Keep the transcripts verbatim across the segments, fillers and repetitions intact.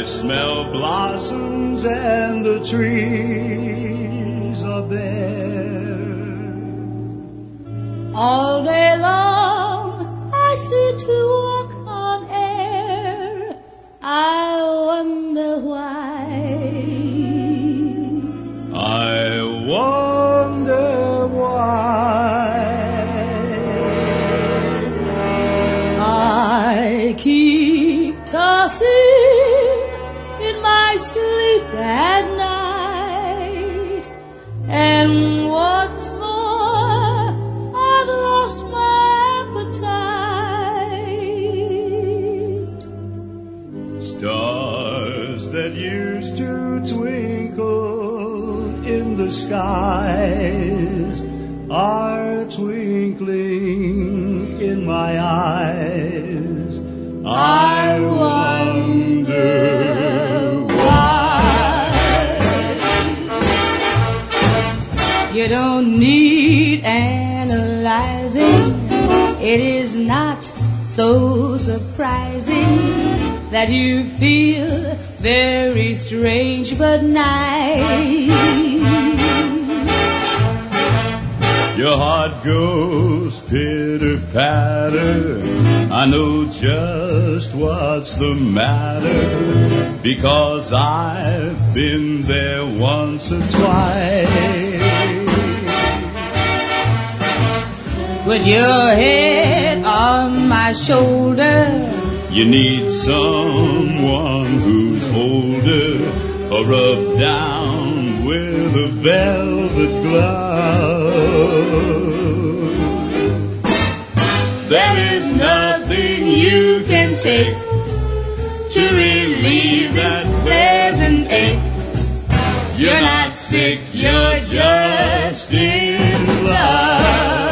I smell blossoms and the trees are bare. All day long I sit to walk on air. I wonder why. I wonder why. I keep tossing in my sleep at night, and what's more, I've lost my appetite. Stars that used to twinkle in the skies are twinkling in my eyes. I wonder why. You don't need analyzing. It is not so surprising that you feel very strange but nice. Your heart goes pitter-patter. I know just what's the matter, because I've been there once or twice. Put your head on my shoulder. You need someone who's older, or rub down with a velvet glove. There is nothing you can take to relieve that pleasant ache. You're not sick, you're just in love.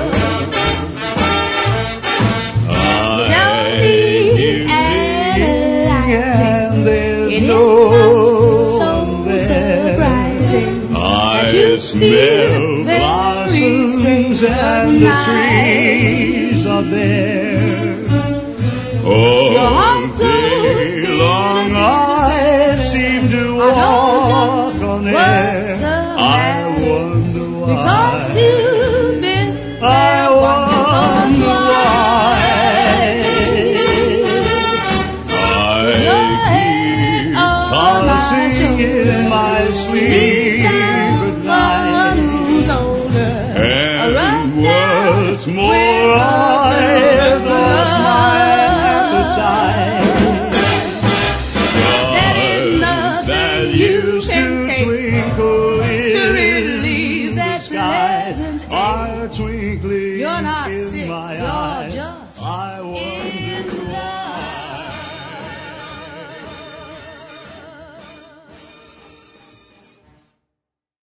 Don't need analyzing. There's it no is not so surprising. I smell blossoms and the trees are bare. All day long I seem to walk on air. I wonder why. Because you've been I wonder why. I keep tossing in my sleep at night. And what's more, I've lost my appetite. There is nothing that you used can to take twinkle to in relieve the that sky pleasant ache. are twinkling You're not in sick, my you're eyes. just I